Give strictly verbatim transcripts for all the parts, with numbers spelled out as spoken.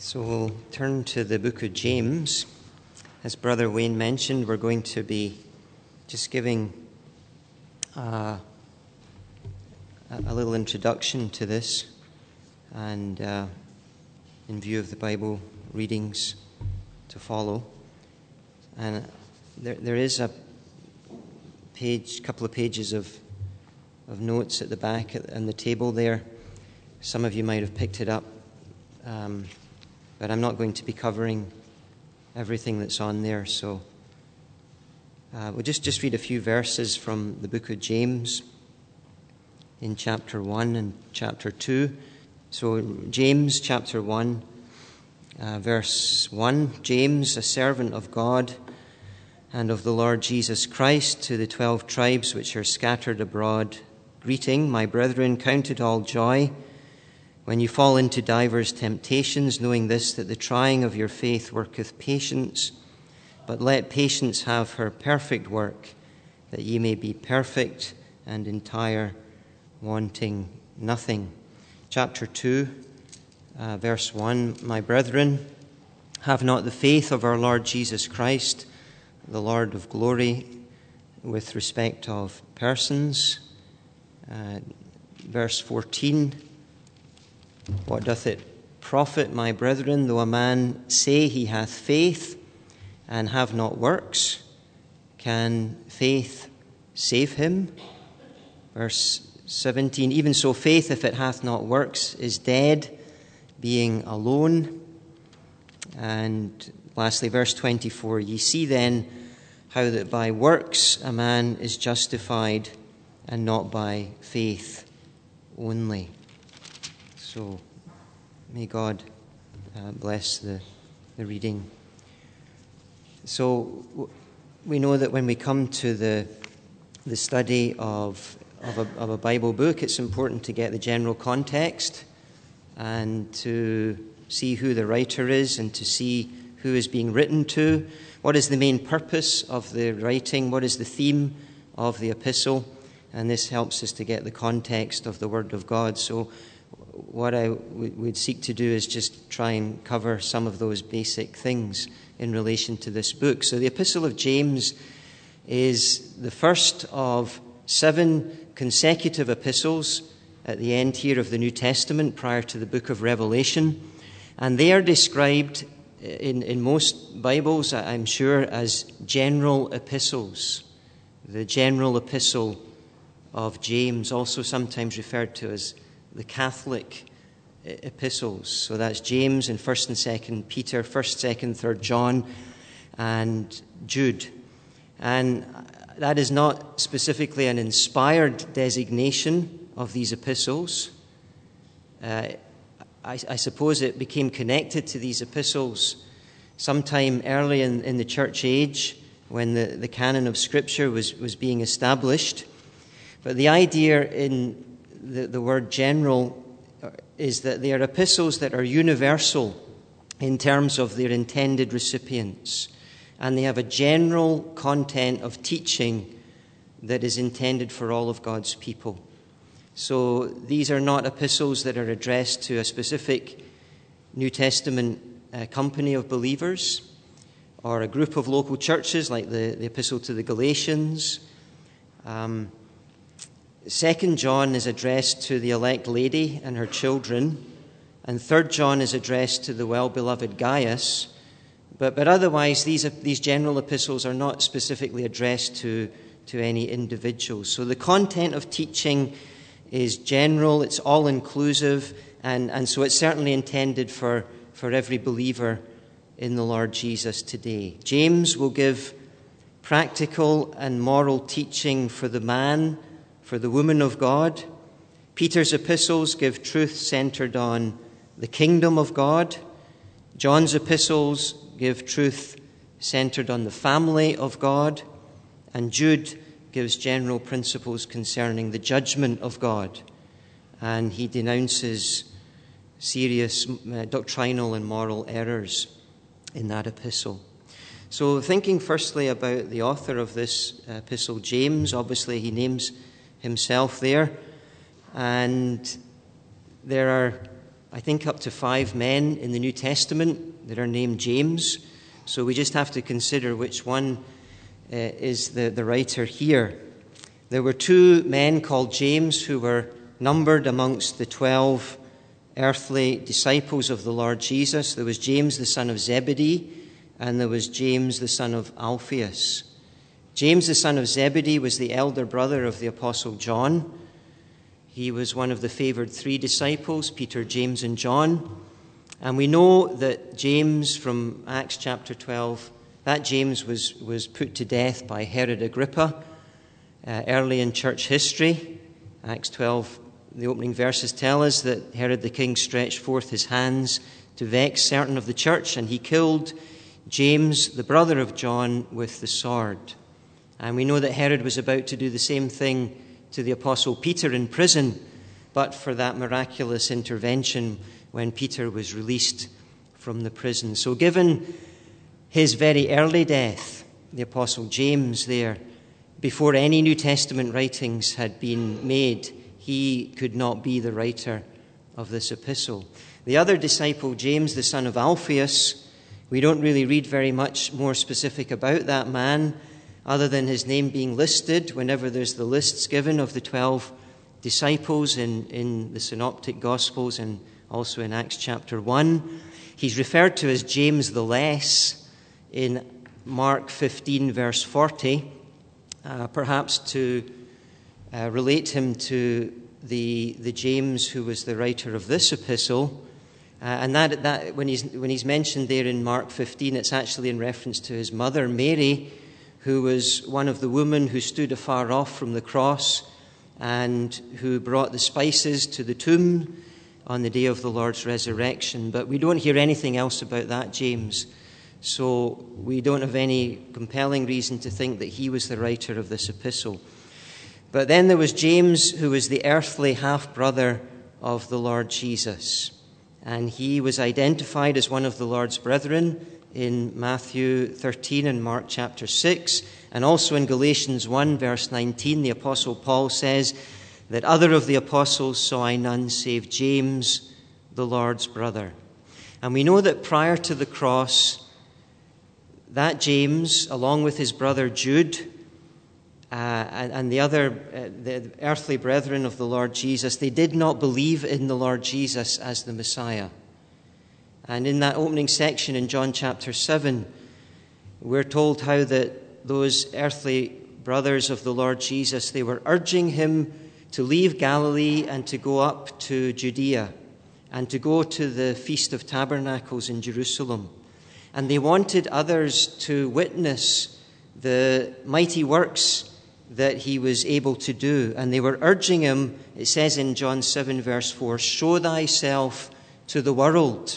So we'll turn to the book of James. As Brother Wayne mentioned, we're going to be just giving uh, a little introduction to this, and uh, in view of the Bible readings to follow. And there, there is a page, couple of pages of of notes at the back and the table there. Some of you might have picked it up, um, but I'm not going to be covering everything that's on there. So uh, we'll just, just read a few verses from the book of James in chapter one and chapter two. So James chapter one, uh, verse one. James, a servant of God and of the Lord Jesus Christ, to the twelve tribes which are scattered abroad, greeting. My brethren, count it all joy when you fall into divers temptations, knowing this, that the trying of your faith worketh patience. But let patience have her perfect work, that ye may be perfect and entire, wanting nothing. Chapter two, uh, verse one. My brethren, have not the faith of our Lord Jesus Christ, the Lord of glory, with respect of persons. Uh, verse fourteen. What doth it profit, my brethren, though a man say he hath faith and have not works? Can faith save him? Verse seventeen. Even so, faith, if it hath not works, is dead, being alone. And lastly, verse twenty-four. Ye see then how that by works a man is justified, and not by faith only. So may God uh, bless the, the reading. So w- we know that when we come to the the study of of a, of a Bible book, it's important to get the general context and to see who the writer is and to see who is being written to. What is the main purpose of the writing? What is the theme of the epistle? And this helps us to get the context of the Word of God. So what I w- would seek to do is just try and cover some of those basic things in relation to this book. So the Epistle of James is the first of seven consecutive epistles at the end here of the New Testament prior to the book of Revelation. And they are described in, in most Bibles, I'm sure, as general epistles. The general epistle of James, also sometimes referred to as the Catholic epistles. So that's James and First and Second Peter, First, Second, Third John, and Jude. And that is not specifically an inspired designation of these epistles. Uh, I, I suppose it became connected to these epistles sometime early in, in the church age when the, the canon of Scripture was, was being established. But the idea in the, the word general is that they are epistles that are universal in terms of their intended recipients. And they have a general content of teaching that is intended for all of God's people. So these are not epistles that are addressed to a specific New Testament uh, company of believers or a group of local churches like the, the epistle to the Galatians. Um, Second John is addressed to the elect lady and her children, and Third John is addressed to the well-beloved Gaius. But, but otherwise, these, these general epistles are not specifically addressed to, to any individuals. So the content of teaching is general, it's all-inclusive, and, and so it's certainly intended for, for every believer in the Lord Jesus today. James will give practical and moral teaching for the man, for the woman of God. Peter's epistles give truth centered on the kingdom of God. John's epistles give truth centered on the family of God. And Jude gives general principles concerning the judgment of God. And he denounces serious uh, doctrinal and moral errors in that epistle. So thinking firstly about the author of this epistle, James, obviously he names himself there. And there are I think, up to five men in the New Testament that are named James. So we just have to consider which one uh, is the, the writer here. There were two men called James who were numbered amongst the twelve earthly disciples of the Lord Jesus. There was James the son of Zebedee, and there was James the son of Alphaeus. James the son of Zebedee was the elder brother of the Apostle John. He was one of the favored three disciples, Peter, James, and John. And we know that James, from Acts chapter twelve, that James was, was put to death by Herod Agrippa uh, early in church history. Acts twelve, the opening verses tell us that Herod the king stretched forth his hands to vex certain of the church, and he killed James, the brother of John, with the sword. And we know that Herod was about to do the same thing to the Apostle Peter in prison, but for that miraculous intervention when Peter was released from the prison. So given his very early death, the Apostle James there, before any New Testament writings had been made, he could not be the writer of this epistle. The other disciple, James, the son of Alphaeus, we don't really read very much more specific about that man, other than his name being listed whenever there's the lists given of the twelve disciples in, in the Synoptic Gospels and also in Acts chapter one. He's referred to as James the Less in Mark fifteen, verse forty, uh, perhaps to uh, relate him to the, the James who was the writer of this epistle. Uh, and that, that when he's, when he's mentioned there in Mark fifteen, it's actually in reference to his mother, Mary, who was one of the women who stood afar off from the cross and who brought the spices to the tomb on the day of the Lord's resurrection. But we don't hear anything else about that James, so we don't have any compelling reason to think that he was the writer of this epistle. But then there was James, who was the earthly half-brother of the Lord Jesus, and he was identified as one of the Lord's brethren in Matthew thirteen and Mark chapter six, and also in Galatians one, verse nineteen, the Apostle Paul says that other of the apostles saw I none save James, the Lord's brother. And we know that prior to the cross, that James, along with his brother Jude, uh, and, and the other uh, the earthly brethren of the Lord Jesus, they did not believe in the Lord Jesus as the Messiah. And in that opening section in John chapter seven, we're told how that those earthly brothers of the Lord Jesus, they were urging him to leave Galilee and to go up to Judea and to go to the Feast of Tabernacles in Jerusalem. And they wanted others to witness the mighty works that he was able to do. And they were urging him, it says in John seven, verse four, show thyself to the world.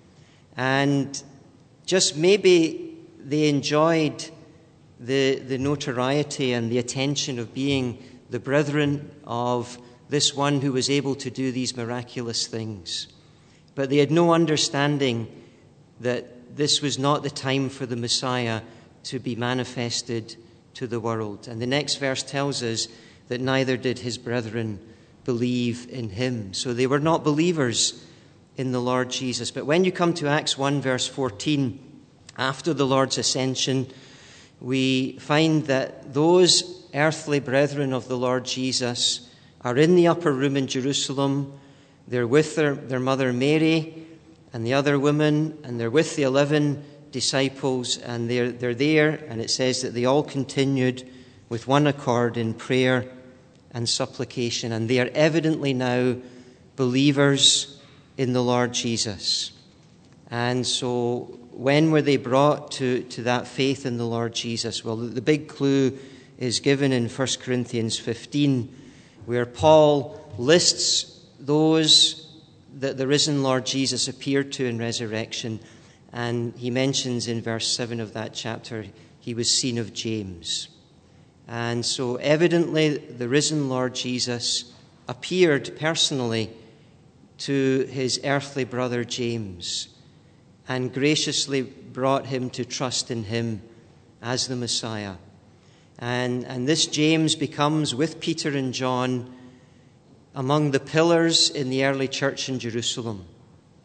And just maybe they enjoyed the, the notoriety and the attention of being the brethren of this one who was able to do these miraculous things. But they had no understanding that this was not the time for the Messiah to be manifested to the world. And the next verse tells us that neither did his brethren believe in him. So they were not believers in the Lord Jesus. But when you come to Acts one, verse fourteen, after the Lord's ascension, we find that those earthly brethren of the Lord Jesus are in the upper room in Jerusalem. They're with their, their mother Mary and the other women, and they're with the eleven disciples, and they're, they're there, and it says that they all continued with one accord in prayer and supplication, and they are evidently now believers in the Lord Jesus. And so when were they brought to, to that faith in the Lord Jesus? Well, the big clue is given in First Corinthians fifteen, where Paul lists those that the risen Lord Jesus appeared to in resurrection. And he mentions in verse seven of that chapter, he was seen of James. And so evidently the risen Lord Jesus appeared personally to his earthly brother James and graciously brought him to trust in him as the Messiah. And, and this James becomes, with Peter and John, among the pillars in the early church in Jerusalem.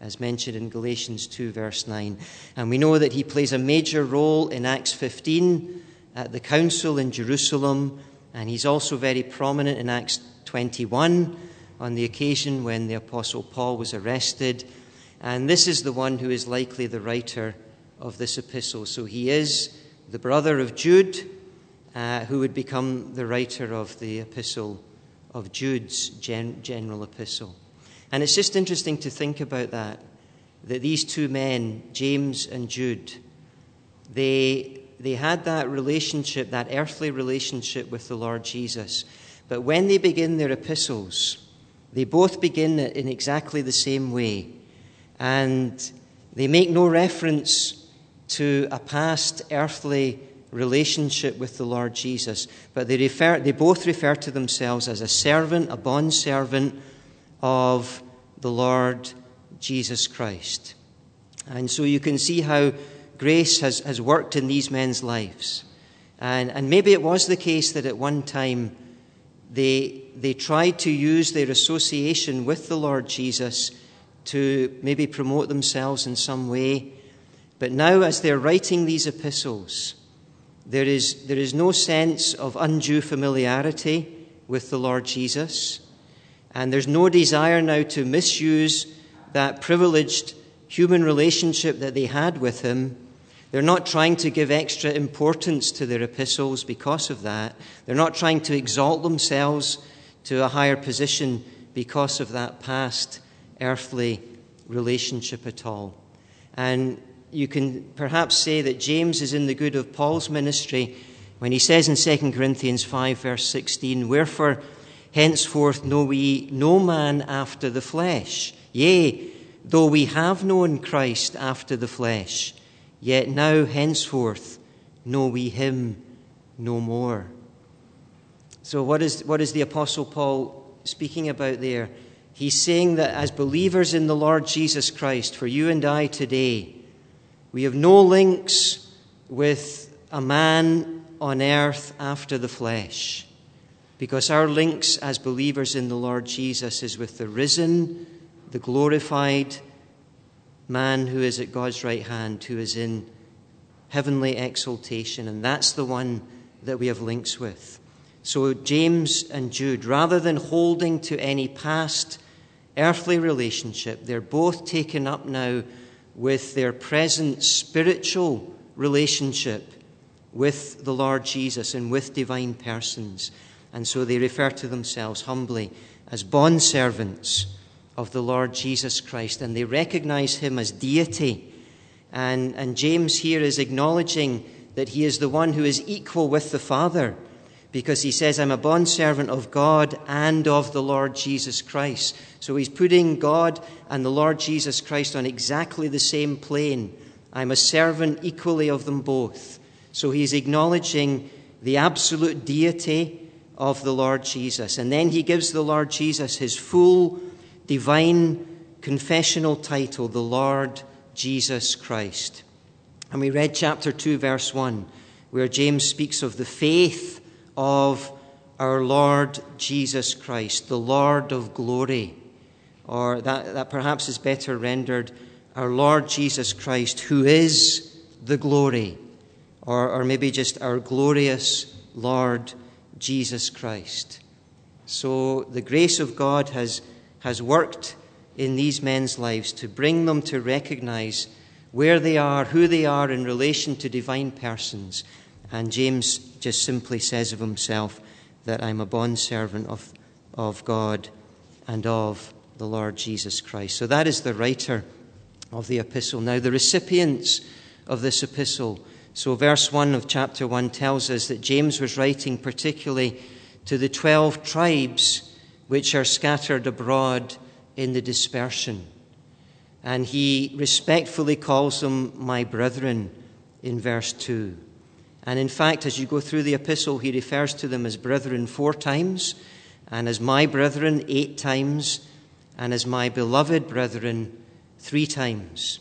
as mentioned in Galatians two, verse nine. And we know that he plays a major role in Acts fifteen at the council in Jerusalem, and he's also very prominent in Acts twenty-one on the occasion when the Apostle Paul was arrested. And this is the one who is likely the writer of this epistle. So he is the brother of Jude, uh, who would become the writer of the epistle of Jude's gen- general epistle. And it's just interesting to think about that, that these two men, James and Jude, they, they had that relationship, that earthly relationship with the Lord Jesus. But when they begin their epistles, they both begin in exactly the same way. And they make no reference to a past earthly relationship with the Lord Jesus, but they refer, they both refer to themselves as a servant, a bondservant of the Lord Jesus Christ. And so you can see how grace has, has worked in these men's lives. And, and maybe it was the case that at one time they, they tried to use their association with the Lord Jesus to maybe promote themselves in some way. But now, as they're writing these epistles, there is, there is no sense of undue familiarity with the Lord Jesus. And there's no desire now to misuse that privileged human relationship that they had with him. They're not trying to give extra importance to their epistles because of that. They're not trying to exalt themselves to a higher position because of that past earthly relationship at all. And you can perhaps say that James is in the good of Paul's ministry when he says in Second Corinthians five, verse sixteen, "Wherefore henceforth know we no man after the flesh. Yea, though we have known Christ after the flesh, yet now henceforth know we him no more." So what is, what is the Apostle Paul speaking about there? He's saying that as believers in the Lord Jesus Christ, for you and I today, we have no links with a man on earth after the flesh, because our links as believers in the Lord Jesus is with the risen, the glorified man who is at God's right hand, who is in heavenly exaltation, and that's the one that we have links with. So James and Jude, rather than holding to any past earthly relationship, they're both taken up now with their present spiritual relationship with the Lord Jesus and with divine persons. And so they refer to themselves humbly as bondservants of the Lord Jesus Christ, and they recognize him as deity. And, and James here is acknowledging that he is the one who is equal with the Father, because he says, "I'm a bondservant of God and of the Lord Jesus Christ." So he's putting God and the Lord Jesus Christ on exactly the same plane. I'm a servant equally of them both. So he's acknowledging the absolute deity of the Lord Jesus. And then he gives the Lord Jesus his full divine confessional title, the Lord Jesus Christ. And we read chapter two, verse one, where James speaks of the faith of our Lord Jesus Christ, the Lord of glory. Or that, that perhaps is better rendered, our Lord Jesus Christ, who is the glory. Or, or maybe just our glorious Lord Jesus Christ. So the grace of God has, has worked in these men's lives to bring them to recognize where they are, who they are in relation to divine persons. And James just simply says of himself that I'm a bondservant of, of God and of the Lord Jesus Christ. So that is the writer of the epistle. Now, the recipients of this epistle. So verse one of chapter one tells us that James was writing particularly to the twelve tribes which are scattered abroad in the dispersion. And he respectfully calls them my brethren in verse two. And in fact, as you go through the epistle, he refers to them as brethren four times, and as my brethren eight times, and as my beloved brethren three times.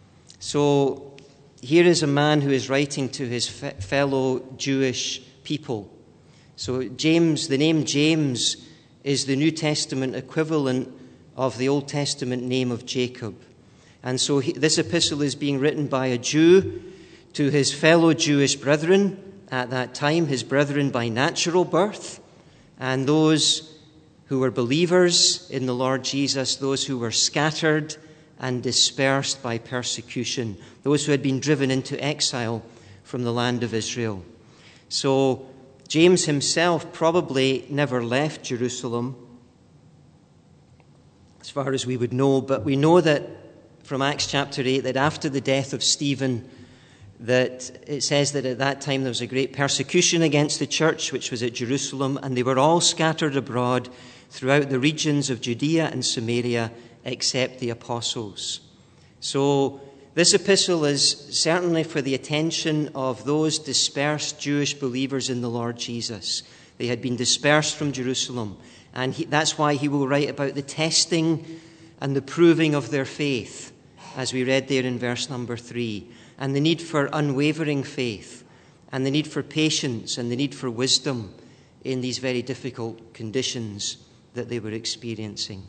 So here is a man who is writing to his fe- fellow Jewish people. So James, the name James is the New Testament equivalent of the Old Testament name of Jacob. And so he, this epistle is being written by a Jew to his fellow Jewish brethren at that time, his brethren by natural birth, and those who were believers in the Lord Jesus, those who were scattered and dispersed by persecution, those who had been driven into exile from the land of Israel. So James himself probably never left Jerusalem, as far as we would know, but we know that from Acts chapter eight that after the death of Stephen, that it says that at that time there was a great persecution against the church, which was at Jerusalem, and they were all scattered abroad throughout the regions of Judea and Samaria, except the apostles. So this epistle is certainly for the attention of those dispersed Jewish believers in the Lord Jesus. They had been dispersed from Jerusalem, and he, that's why he will write about the testing and the proving of their faith, as we read there in verse number three, and the need for unwavering faith, and the need for patience, and the need for wisdom in these very difficult conditions that they were experiencing.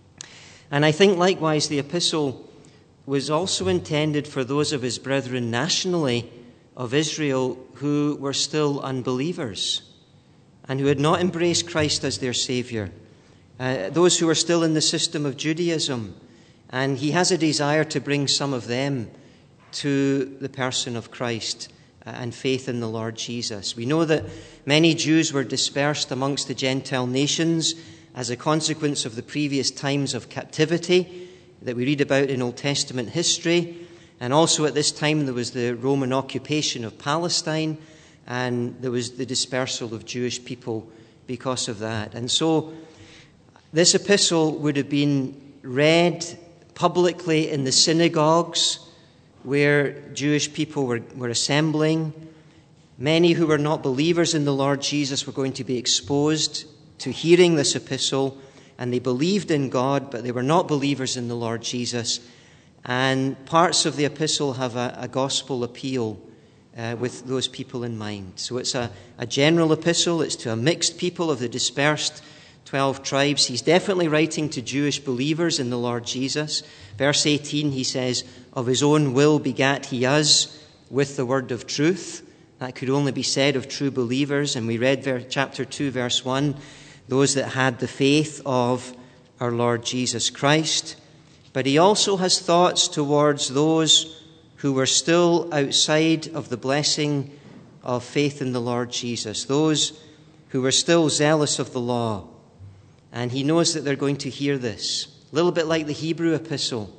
And I think likewise the epistle was also intended for those of his brethren nationally of Israel who were still unbelievers and who had not embraced Christ as their Savior, uh, those who were still in the system of Judaism. And he has a desire to bring some of them to the person of Christ and faith in the Lord Jesus. We know that many Jews were dispersed amongst the Gentile nations as a consequence of the previous times of captivity that we read about in Old Testament history. And also at this time there was the Roman occupation of Palestine, and there was the dispersal of Jewish people because of that. And so this epistle would have been read publicly in the synagogues where Jewish people were, were assembling. Many who were not believers in the Lord Jesus were going to be exposed to hearing this epistle, and they believed in God, but they were not believers in the Lord Jesus. And parts of the epistle have a, a gospel appeal uh, with those people in mind. So it's a, a general epistle. It's to a mixed people of the dispersed twelve tribes. He's definitely writing to Jewish believers in the Lord Jesus. Verse eighteen, he says, "Of his own will begat he us with the word of truth." That could only be said of true believers. And we read chapter two, verse one, those that had the faith of our Lord Jesus Christ. But he also has thoughts towards those who were still outside of the blessing of faith in the Lord Jesus, those who were still zealous of the law. And he knows that they're going to hear this. A little bit like the Hebrew epistle.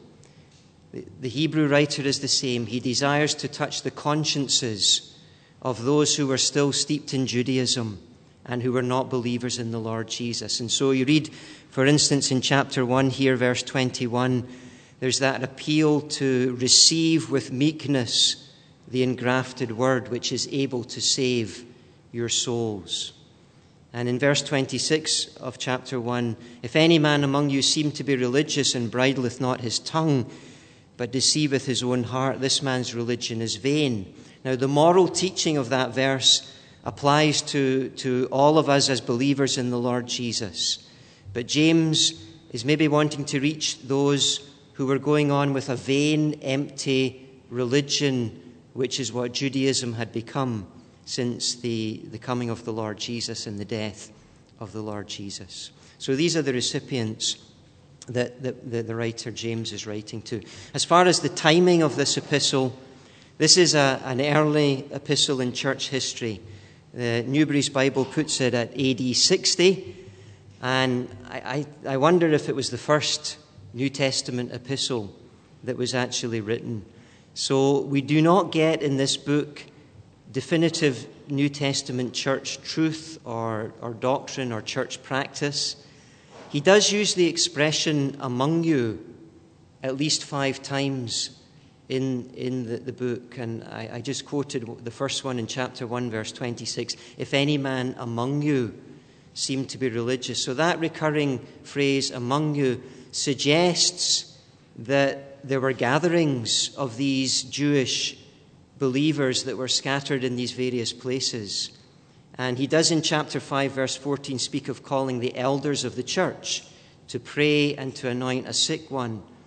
The Hebrew writer is the same. He desires to touch the consciences of those who were still steeped in Judaism and who were not believers in the Lord Jesus. And so you read, for instance, in chapter one here, verse twenty-one, there's that appeal to receive with meekness the engrafted word, which is able to save your souls. And in verse twenty-six of chapter one, "If any man among you seem to be religious and bridleth not his tongue, but deceiveth his own heart, this man's religion is vain." Now, the moral teaching of that verse applies to, to all of us as believers in the Lord Jesus. But James is maybe wanting to reach those who were going on with a vain, empty religion, which is what Judaism had become since the, the coming of the Lord Jesus and the death of the Lord Jesus. So these are the recipients that, that, that the writer James is writing to. As far as the timing of this epistle, this is a, an early epistle in church history. The Newbury's Bible puts it at A D sixty, and I, I, I wonder if it was the first New Testament epistle that was actually written. So we do not get in this book definitive New Testament church truth or, or doctrine or church practice. He does use the expression "among you" at least five times in, in the, the book. And I, I just quoted the first one in chapter one, verse twenty-six. "If any man among you seem to be religious." So that recurring phrase, "among you," suggests that there were gatherings of these Jewish believers that were scattered in these various places. And he does in chapter five, verse fourteen, speak of calling the elders of the church to pray and to anoint a sick one.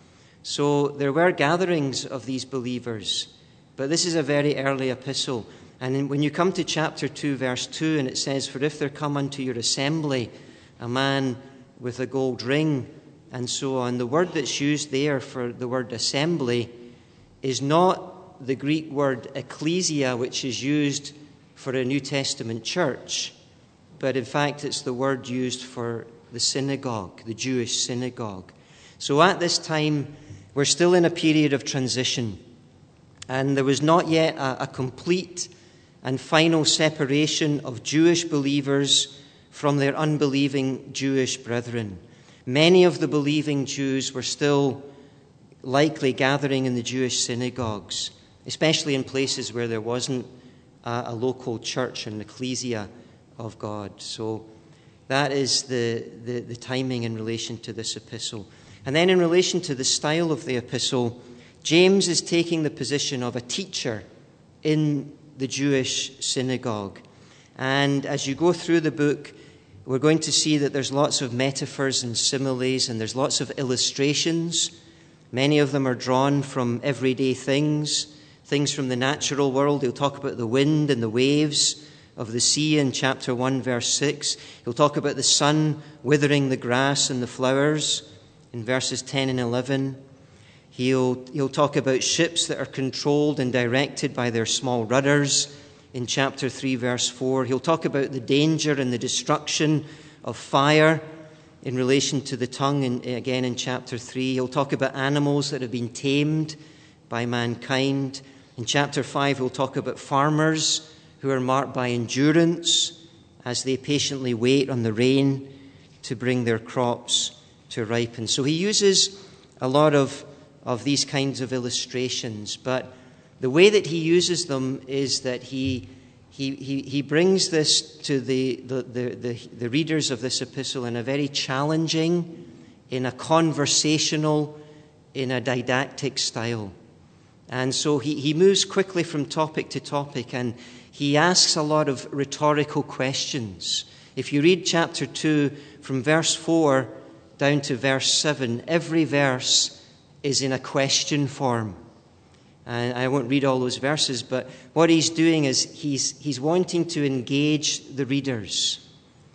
So there were gatherings of these believers, but this is a very early epistle. And when you come to chapter two, verse two, and it says, "For if there come unto your assembly a man with a gold ring," and so on, the word that's used there for the word assembly is not the Greek word ecclesia, which is used for a New Testament church, but in fact it's the word used for the synagogue, the Jewish synagogue. So at this time, we're still in a period of transition, and there was not yet a, a complete and final separation of Jewish believers from their unbelieving Jewish brethren. Many of the believing Jews were still likely gathering in the Jewish synagogues, especially in places where there wasn't a, a local church and ecclesia of God. So that is the, the, the timing in relation to this epistle. And then in relation to the style of the epistle, James is taking the position of a teacher in the Jewish synagogue. And as you go through the book, we're going to see that there's lots of metaphors and similes, and there's lots of illustrations. Many of them are drawn from everyday things, things from the natural world. He'll talk about the wind and the waves of the sea in chapter one, verse six. He'll talk about the sun withering the grass and the flowers in verses ten and eleven. He'll, he'll talk about ships that are controlled and directed by their small rudders in chapter three, verse four. He'll talk about the danger and the destruction of fire in relation to the tongue, in, again in chapter three. He'll talk about animals that have been tamed by mankind. In chapter five, he'll talk about farmers who are marked by endurance as they patiently wait on the rain to bring their crops to ripen. So he uses a lot of, of these kinds of illustrations, but the way that he uses them is that he he he, he brings this to the the, the, the the readers of this epistle in a very challenging, in a conversational, in a didactic style. And so he, he moves quickly from topic to topic, and he asks a lot of rhetorical questions. If you read chapter two, from verse four down to verse seven, every verse is in a question form. And I won't read all those verses, but what he's doing is he's he's wanting to engage the readers.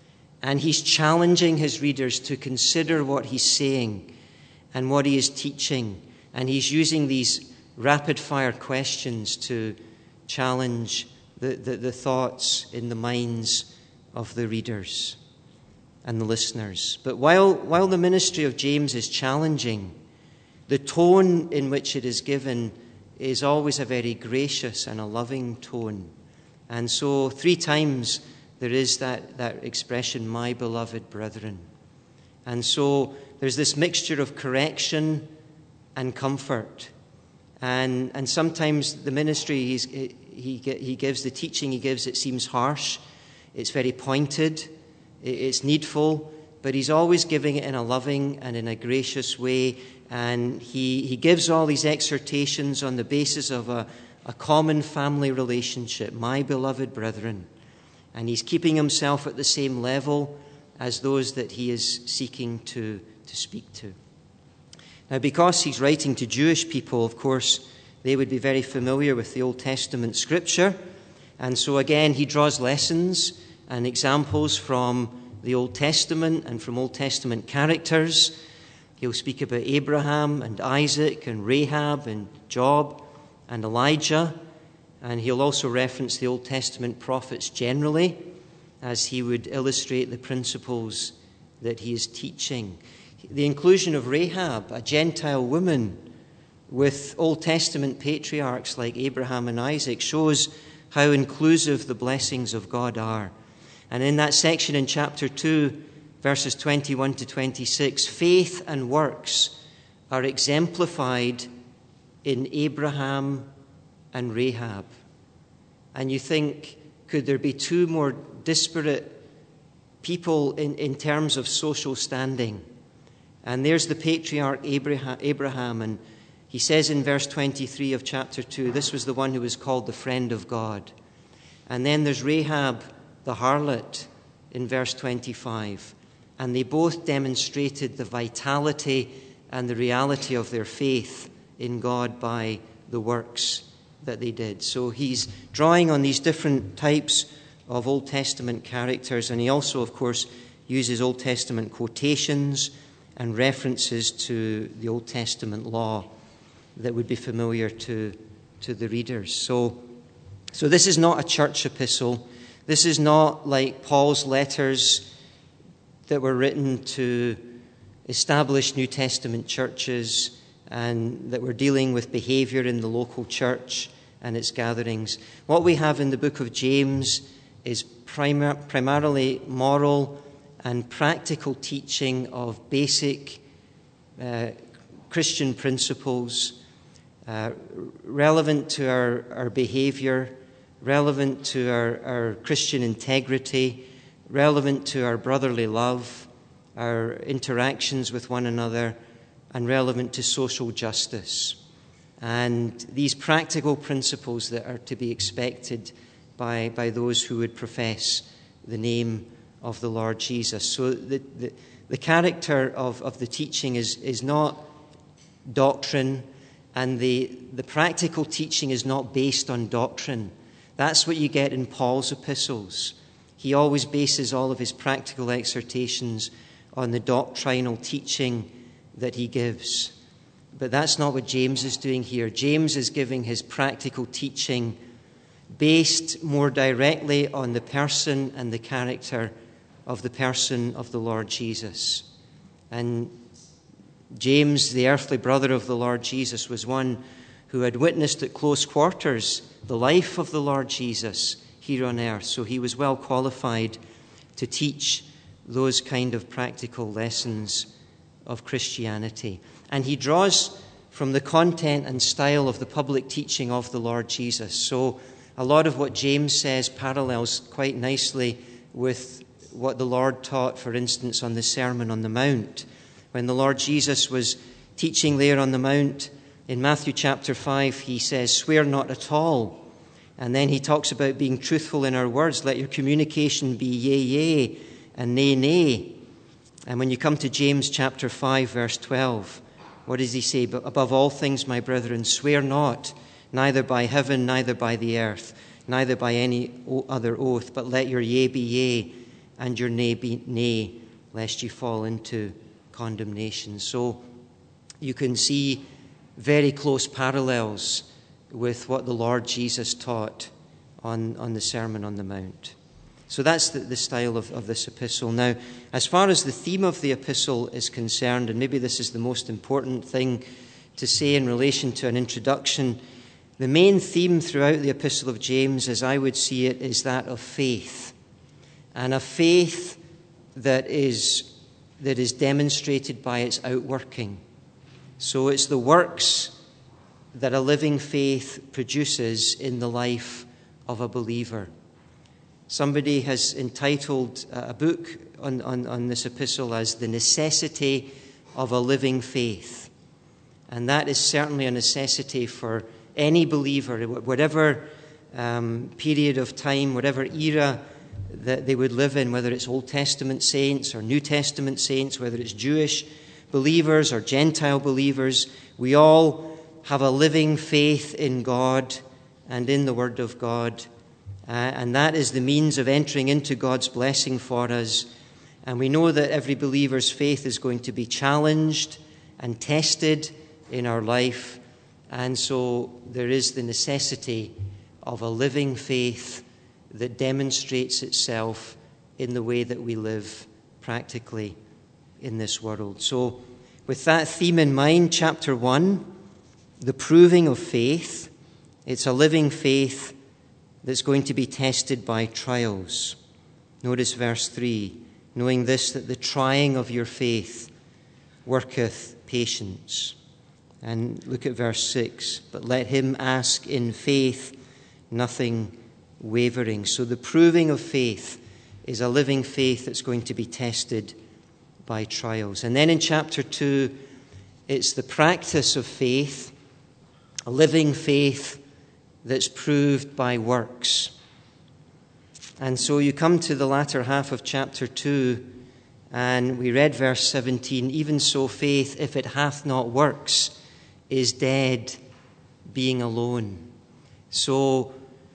And he's challenging his readers to consider what he's saying and what he is teaching. And he's using these rapid-fire questions to challenge the, the, the thoughts in the minds of the readers and the listeners. But while, while the ministry of James is challenging, the tone in which it is given is always a very gracious and a loving tone. And so three times there is that, that expression, "my beloved brethren." And so there's this mixture of correction and comfort. And, and sometimes the ministry he's, he, he gives, the teaching he gives, it seems harsh. It's very pointed. It's needful. But he's always giving it in a loving and in a gracious way. And he, he gives all these exhortations on the basis of a, a common family relationship, "my beloved brethren." And he's keeping himself at the same level as those that he is seeking to, to speak to. Now, because he's writing to Jewish people, of course, they would be very familiar with the Old Testament scripture. And so again, he draws lessons and examples from the Old Testament and from Old Testament characters. He'll speak about Abraham and Isaac and Rahab and Job and Elijah. And he'll also reference the Old Testament prophets generally as he would illustrate the principles that he is teaching. The inclusion of Rahab, a Gentile woman, with Old Testament patriarchs like Abraham and Isaac shows how inclusive the blessings of God are. And in that section in chapter two, verses twenty-one to twenty-six, faith and works are exemplified in Abraham and Rahab. And you think, could there be two more disparate people in, in terms of social standing? And there's the patriarch Abraham, Abraham, and he says in verse twenty-three of chapter two, this was the one who was called the friend of God. And then there's Rahab, the harlot, in verse twenty-five. And they both demonstrated the vitality and the reality of their faith in God by the works that they did. So he's drawing on these different types of Old Testament characters, and he also, of course, uses Old Testament quotations and references to the Old Testament law that would be familiar to, to the readers. So, so this is not a church epistle. This is not like Paul's letters that were written to establish New Testament churches and that were dealing with behavior in the local church and its gatherings. What we have in the book of James is primar- primarily moral and practical teaching of basic uh, Christian principles, uh, relevant to our, our behavior, relevant to our, our Christian integrity, relevant to our brotherly love, our interactions with one another, and relevant to social justice. And these practical principles that are to be expected by, by those who would profess the name of the Lord Jesus. So the, the, the character of, of the teaching is, is not doctrine, and the, the practical teaching is not based on doctrine. That's what you get in Paul's epistles. He always bases all of his practical exhortations on the doctrinal teaching that he gives. But that's not what James is doing here. James is giving his practical teaching based more directly on the person and the character of the person of the Lord Jesus. And James, the earthly brother of the Lord Jesus, was one who had witnessed at close quarters the life of the Lord Jesus here on earth. So he was well qualified to teach those kind of practical lessons of Christianity. And he draws from the content and style of the public teaching of the Lord Jesus. So a lot of what James says parallels quite nicely with what the Lord taught, for instance, on the Sermon on the Mount. When the Lord Jesus was teaching there on the Mount, in Matthew chapter five, he says, "Swear not at all." And then he talks about being truthful in our words. Let your communication be yea, yea, and nay, nay. And when you come to James chapter five, verse twelve, what does he say? "But above all things, my brethren, swear not, neither by heaven, neither by the earth, neither by any other oath, but let your yea be yea, and your nay be nay, lest you fall into condemnation." So you can see very close parallels with what the Lord Jesus taught on, on the Sermon on the Mount. So that's the, the style of, of this epistle. Now, as far as the theme of the epistle is concerned, and maybe this is the most important thing to say in relation to an introduction, the main theme throughout the epistle of James, as I would see it, is that of faith. And a faith that is, that is demonstrated by its outworking. So it's the works that a living faith produces in the life of a believer. Somebody has entitled a book on, on, on this epistle as "The Necessity of a Living Faith." And that is certainly a necessity for any believer, whatever um, period of time, whatever era that they would live in, whether it's Old Testament saints or New Testament saints, whether it's Jewish believers or Gentile believers. We all have a living faith in God and in the Word of God. Uh, and that is the means of entering into God's blessing for us. And we know that every believer's faith is going to be challenged and tested in our life. And so there is the necessity of a living faith that demonstrates itself in the way that we live practically in this world. So with that theme in mind, chapter one, the proving of faith. It's a living faith that's going to be tested by trials. Notice verse three, "Knowing this, that the trying of your faith worketh patience." And look at verse six, "But let him ask in faith, nothing wavering." So the proving of faith is a living faith that's going to be tested by trials. And then in chapter two, it's the practice of faith, a living faith that's proved by works. And so you come to the latter half of chapter two, And we read verse seventeen, even so faith, if it hath not works, is dead, being alone. So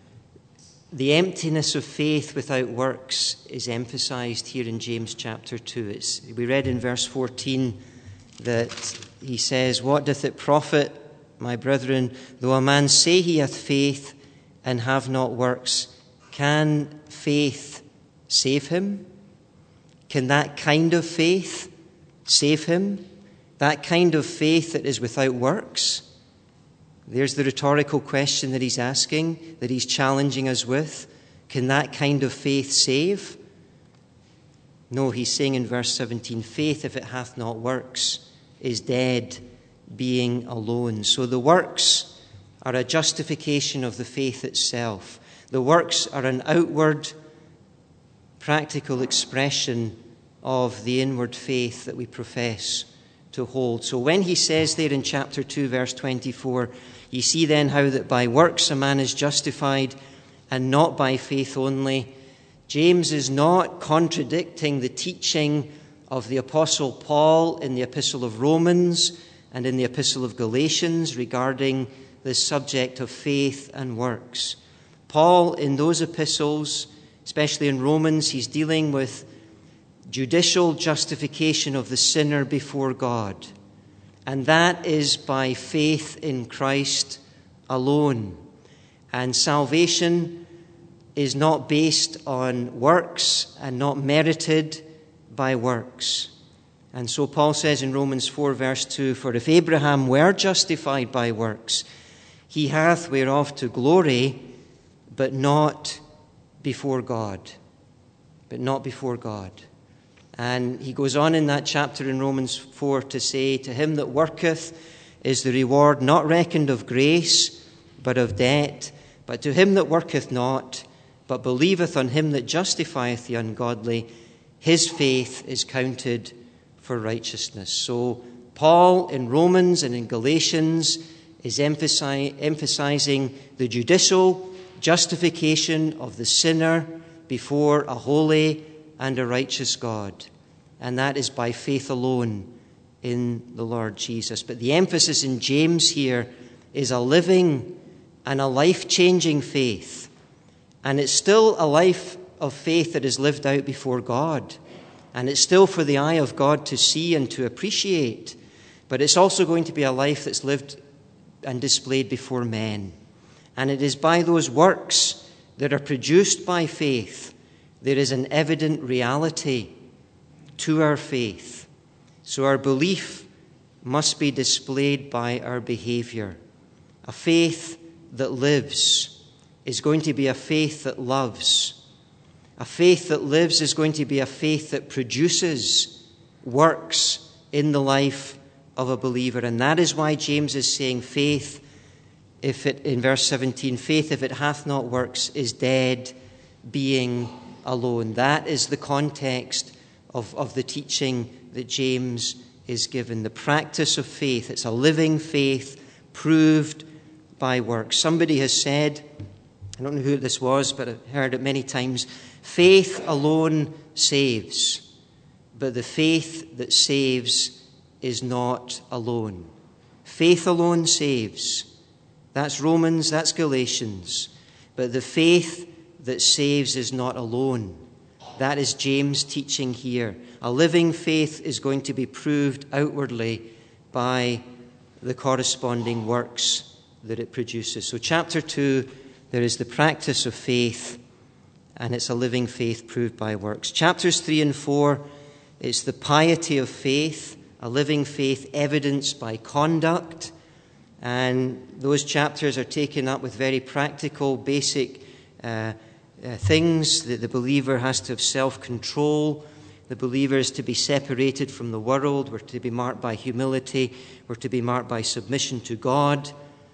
the emptiness of faith without works is emphasized here in James chapter two. It's, we read in verse fourteen that he says, what doth it profit, my brethren, though a man say he hath faith and have not works? Can faith save him? Can that kind of faith save him? That kind of faith that is without works? There's the rhetorical question that he's asking, that he's challenging us with. Can that kind of faith save? No, he's saying in verse seventeen, faith, if it hath not works, is dead, being alone. So the works are a justification of the faith itself. The works are an outward, practical expression of the inward faith that we profess to hold. So when he says there in chapter two, verse twenty-four, ye see then how that by works a man is justified, and not by faith only. James is not contradicting the teaching of the Apostle Paul in the Epistle of Romans and in the Epistle of Galatians regarding this subject of faith and works. Paul, in those epistles, especially in Romans, he's dealing with judicial justification of the sinner before God. And that is by faith in Christ alone. And salvation is not based on works and not merited by works. And so Paul says in Romans four, verse two, for if Abraham were justified by works, he hath whereof to glory, but not before God. But not before God. And he goes on in that chapter in Romans four to say, to him that worketh is the reward not reckoned of grace, but of debt. But to him that worketh not, but believeth on him that justifieth the ungodly, his faith is counted for righteousness. So Paul in Romans and in Galatians is emphasi- emphasizing the judicial justification of the sinner before a holy and a righteous God. And that is by faith alone in the Lord Jesus. But the emphasis in James here is a living and a life-changing faith. And it's still a life of faith that is lived out before God. And it's still for the eye of God to see and to appreciate. But it's also going to be a life that's lived and displayed before men. And it is by those works that are produced by faith, there is an evident reality to our faith. So our belief must be displayed by our behavior. A faith that lives is going to be a faith that loves. A faith that lives is going to be a faith that produces works in the life of a believer. And that is why James is saying faith, if it, in verse seventeen, faith, if it hath not works, is dead, being alone. That is the context of, of the teaching that James is given. The practice of faith. It's a living faith proved by works. Somebody has said, I don't know who this was, but I've heard it many times, faith alone saves, but the faith that saves is not alone. Faith alone saves. That's Romans, that's Galatians. But the faith that saves is not alone. That is James' teaching here. A living faith is going to be proved outwardly by the corresponding works that it produces. So chapter two, there is the practice of faith, and it's a living faith proved by works. Chapters three and four, it's the piety of faith, a living faith evidenced by conduct. And those chapters are taken up with very practical, basic uh, uh, things that the believer has to have self-control. The believer is to be separated from the world. We're to be marked by humility. We're to be marked by submission to God.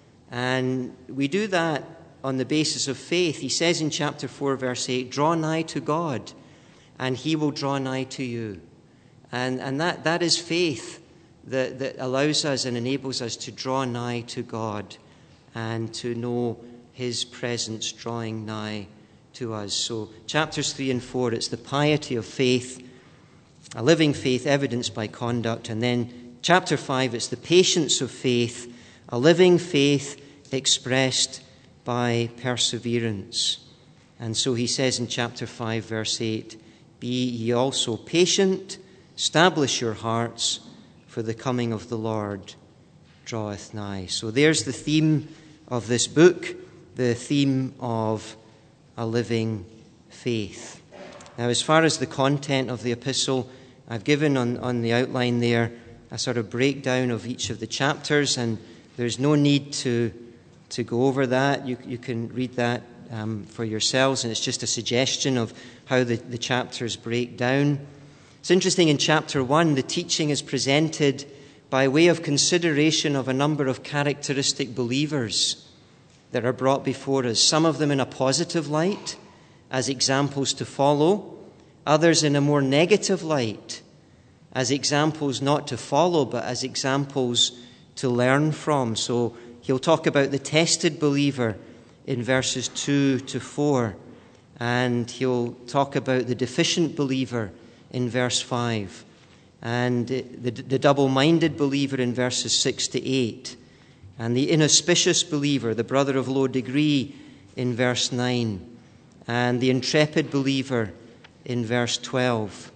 And we do that on the basis of faith. He says in chapter four, verse eight, draw nigh to God, and he will draw nigh to you. And, and that, that is faith that, that allows us and enables us to draw nigh to God and to know his presence drawing nigh to us. So chapters three and four, it's the piety of faith A living faith evidenced by conduct. And then chapter five, it's the patience of faith, a living faith expressed by perseverance. And so he says in chapter five, verse eight, be ye also patient, establish your hearts, for the coming of the Lord draweth nigh. So there's the theme of this book, the theme of a living faith. Now, as far as the content of the epistle, I've given on, on the outline there a sort of breakdown of each of the chapters, and there's no need to, to go over that. You, you can read that um, for yourselves, and it's just a suggestion of how the, the chapters break down. It's interesting, in chapter one, the teaching is presented by way of consideration of a number of characteristic believers that are brought before us, some of them in a positive light, as examples to follow, others in a more negative light, as examples not to follow, but as examples to learn from. So he'll talk about the tested believer in verses two to four, and he'll talk about the deficient believer in verse five, and the, the double-minded believer in verses six to eight, and the inauspicious believer, the brother of low degree, in verse nine, and the intrepid believer in verse twelve,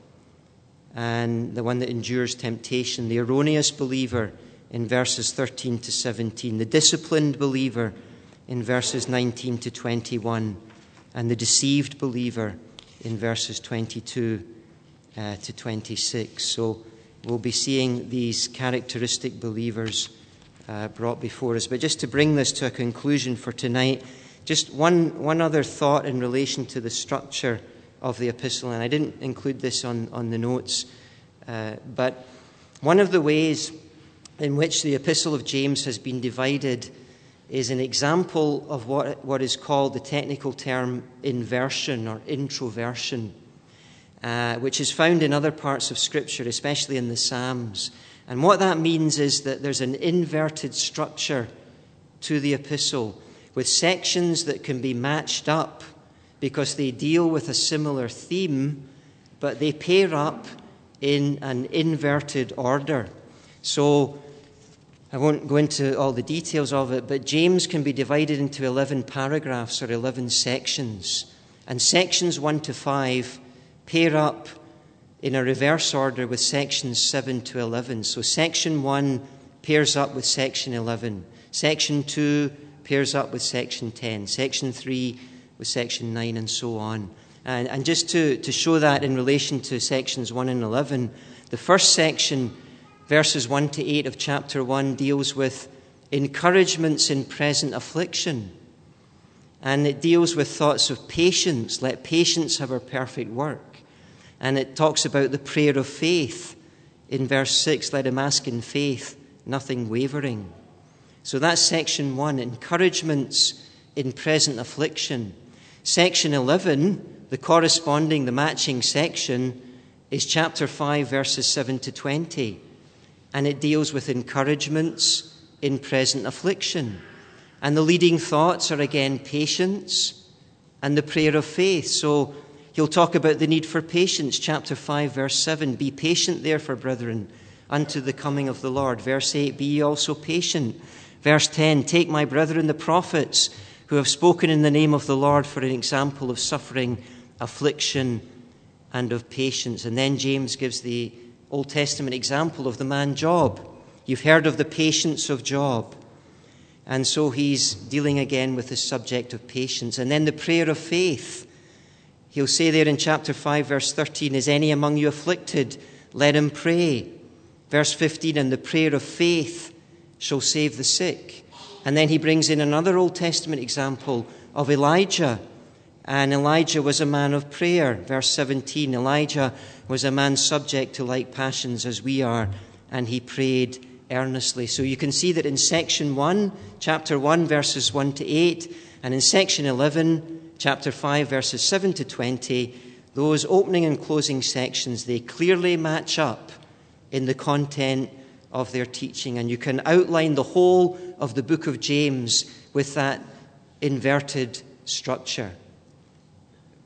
and the one that endures temptation, the erroneous believer in verses thirteen to seventeen, the disciplined believer in verses nineteen to twenty-one, and the deceived believer in verses twenty-two uh, to twenty-six. So we'll be seeing these characteristic believers uh, brought before us. But just to bring this to a conclusion for tonight, just one, one other thought in relation to the structure of the epistle, and I didn't include this on, on the notes, uh, but one of the ways in which the epistle of James has been divided is an example of what, what is called the technical term inversion or introversion, uh, which is found in other parts of Scripture, especially in the Psalms. And what that means is that there's an inverted structure to the epistle, with sections that can be matched up because they deal with a similar theme, but they pair up in an inverted order. So I won't go into all the details of it, but James can be divided into eleven paragraphs or eleven sections. And sections one to five pair up in a reverse order with sections seven to eleven. So section one pairs up with section eleven. Section two pairs up with section ten. Section three with section nine, and so on. And, and just to, to show that in relation to sections one and eleven, the first section, verses one to eight of chapter one, deals with encouragements in present affliction. And it deals with thoughts of patience. Let patience have her perfect work. And it talks about the prayer of faith. In verse six, let him ask in faith, nothing wavering. So that's section one, encouragements in present affliction. Section eleven, the corresponding, the matching section, is chapter five, verses seven to twenty. And it deals with encouragements in present affliction. And the leading thoughts are again patience and the prayer of faith. So he'll talk about the need for patience. Chapter five, verse seven, be patient therefore, brethren, unto the coming of the Lord. Verse eight, be ye also patient. Verse ten, take my brethren the prophets, who have spoken in the name of the Lord, for an example of suffering, affliction, and of patience. And then James gives the Old Testament example of the man Job. You've heard of the patience of Job. And so he's dealing again with the subject of patience. And then the prayer of faith. He'll say there in chapter five, verse thirteen, is any among you afflicted? Let him pray. Verse fifteen, and the prayer of faith shall save the sick. And then he brings in another Old Testament example of Elijah. And Elijah was a man of prayer. Verse seventeen, Elijah was a man subject to like passions as we are, and he prayed earnestly. So you can see that in section one, chapter one, verses one to eight, and in section eleven, chapter five, verses seven to twenty, those opening and closing sections, they clearly match up in the content of their teaching. And you can outline the whole of the book of James with that inverted structure.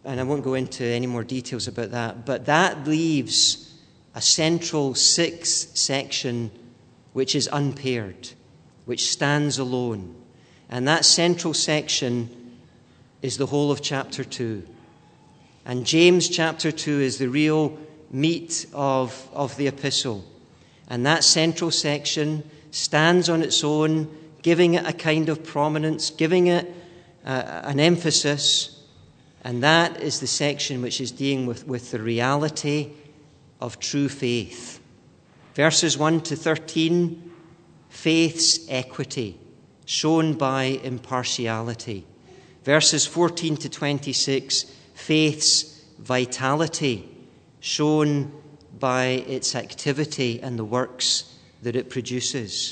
and I won't go into any more details about that, but that leaves a central sixth section which is unpaired, which stands alone. And that central section is the whole of chapter two. And James chapter two is the real meat of, of the epistle. And that central section stands on its own, giving it a kind of prominence, giving it uh, an emphasis. And that is the section which is dealing with, with the reality of true faith. Verses one to thirteen, faith's equity, shown by impartiality. Verses fourteen to twenty-six, faith's vitality, shown by its activity and the works that it produces.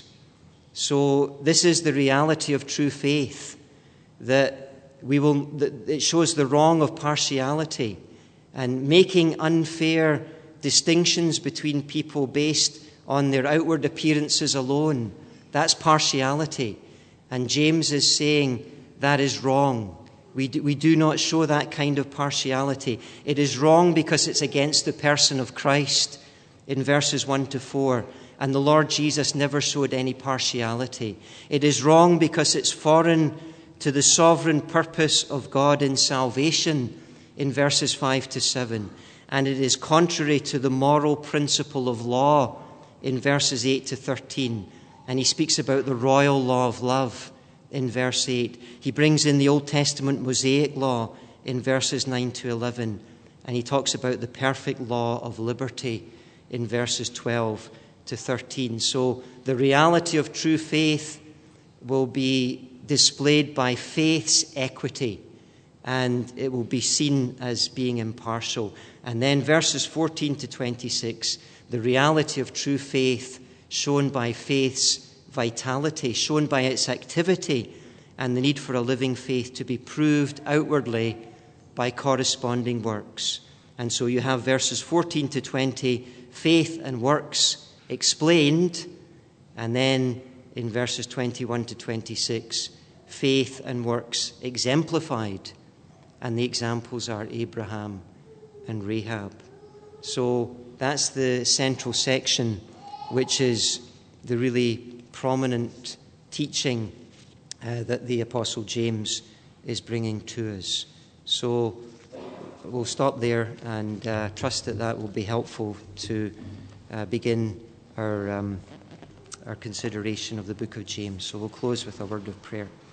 So this is the reality of true faith, that we will that it shows the wrong of partiality and making unfair distinctions between people based on their outward appearances alone. That's partiality. And James is saying that is wrong. We do, we do not show that kind of partiality. It is wrong because it's against the person of Christ in verses one to four. And the Lord Jesus never showed any partiality. It is wrong because it's foreign to the sovereign purpose of God in salvation in verses five to seven. And it is contrary to the moral principle of law in verses eight to thirteen. And he speaks about the royal law of love in verse eight. He brings in the Old Testament Mosaic law in verses nine to eleven. And he talks about the perfect law of liberty in verses twelve to thirteen. So the reality of true faith will be displayed by faith's equity, and it will be seen as being impartial. And then verses fourteen to twenty-six, the reality of true faith shown by faith's vitality, shown by its activity, and the need for a living faith to be proved outwardly by corresponding works. And so you have verses fourteen to twenty, faith and works explained, and then in verses twenty-one to twenty-six, faith and works exemplified. And the examples are Abraham and Rahab. So that's the central section, which is the really prominent teaching uh, that the Apostle James is bringing to us. So we'll stop there and uh, trust that that will be helpful to uh, begin our, um, our consideration of the book of James. So we'll close with a word of prayer.